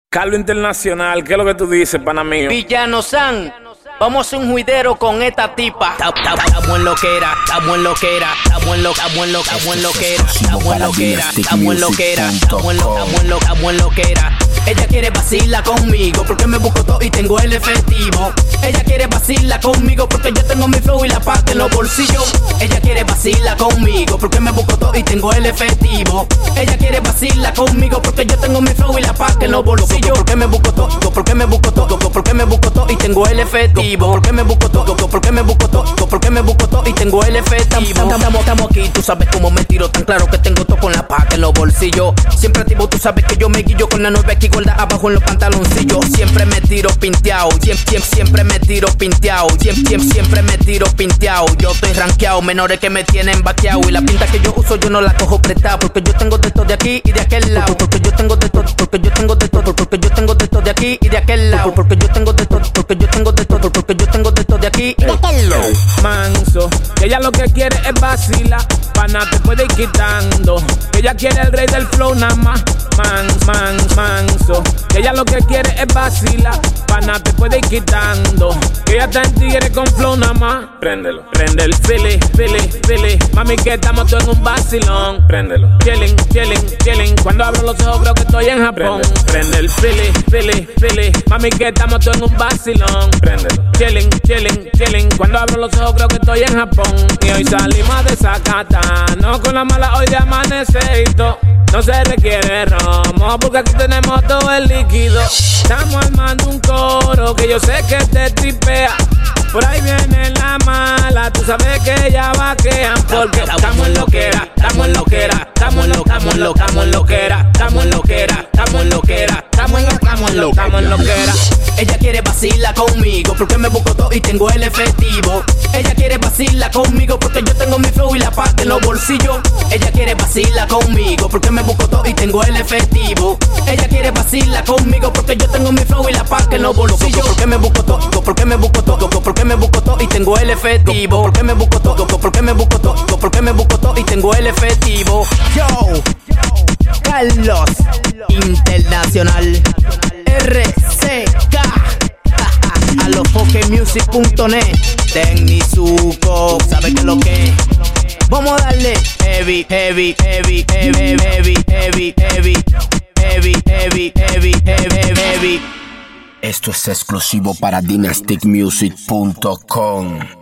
Carlos Internacional, ¿qué es lo que tú dices, pana mío? Villano San, vamos a hacer un juidero con esta tipa. Estamos en loquera, estamos en loquera, estamos en loquera, estamos en loquera, estamos en loquera, estamos en loquera, estamos en loquera. Ella quiere vacilar conmigo porque me busco todo y tengo el efectivo. Ella quiere vacilar conmigo porque yo tengo mi flow y la pasta en los bolsillos. Ella quiere vacilar conmigo porque me busco todo y tengo el efectivo. Ella quiere vacilar conmigo porque yo tengo mi flow y la pasta en los bolsillos. Porque me busco todo, porque me busco todo, porque me busco todo y tengo el efectivo. Porque me busco todo, porque me busco todo, porque me busco todo y tengo el efectivo. Estamos aquí, tú sabes cómo me tiro, tan claro que tengo todo con la pasta en los bolsillos. Siempre activo, tú sabes que yo me guillo con la 9 aquí gorda abajo en los pantaloncillos. Siempre me tiro pinteado, siempre me tiro pinteado, siempre me tiro pinteado. Yo estoy rankeado, menores que me tienen vaqueado. Y la pinta que yo uso yo no la cojo prestada, porque yo tengo de todo de aquí y de aquel lado. Porque yo tengo de todo, porque yo tengo de todo, porque yo tengo de todo de aquí y de aquel lado. Porque yo tengo de todo, porque yo tengo de todo, porque yo tengo de todo de aquí y de aquel lado. Manso, que ella lo que quiere es vacilar, pana te puede ir quitando. Ella quiere el rey del flow nada más. Manso, que ella lo que quiere es vacilar, pana te puede ir quitando. Que ella está en tigre con flow nada más. Préndelo, prende el Philly. Mami que estamos todos en un vacilón. Préndelo, chilling. Cuando abro los ojos creo que estoy en Japón. Prende el Philly. Mami que estamos todos en un vacilón. Préndelo, chilling. Cuando abro los ojos creo que estoy en Japón. Y hoy salimos de Zacata, no con la mala hoy de amanecerito. No se requiere romo porque aquí tenemos todo el líquido. Estamos armando un coro que yo sé que te tripea. Por ahí viene la mala, tú sabes que ella vaquean. Porque estamos en loquera, estamos en loquera, estamos en loquera, estamos en loquera, estamos en loquera, estamos en loquera. Ella quiere vacilar conmigo porque me busco todo y tengo el efectivo. Ella quiere vacilar conmigo porque yo tengo mi flow y la pasta en los bolsillos. Ella quiere vacilar conmigo porque me busco todo y tengo el efectivo. Ella quiere vacilar conmigo porque yo tengo mi flow y la pasta en los bolsillos. Porque me busco todo, porque me busco todo, porque me busco todo y tengo el efectivo. Porque me busco todo, porque me busco todo, porque me busco todo y tengo el efectivo. Yo, Carlos Internacional RCK a los pokemusic.net. Tecnizuko, ¿sabes qué es lo que es? Vamos a darle heavy. Esto es exclusivo para dynasticmusic.com.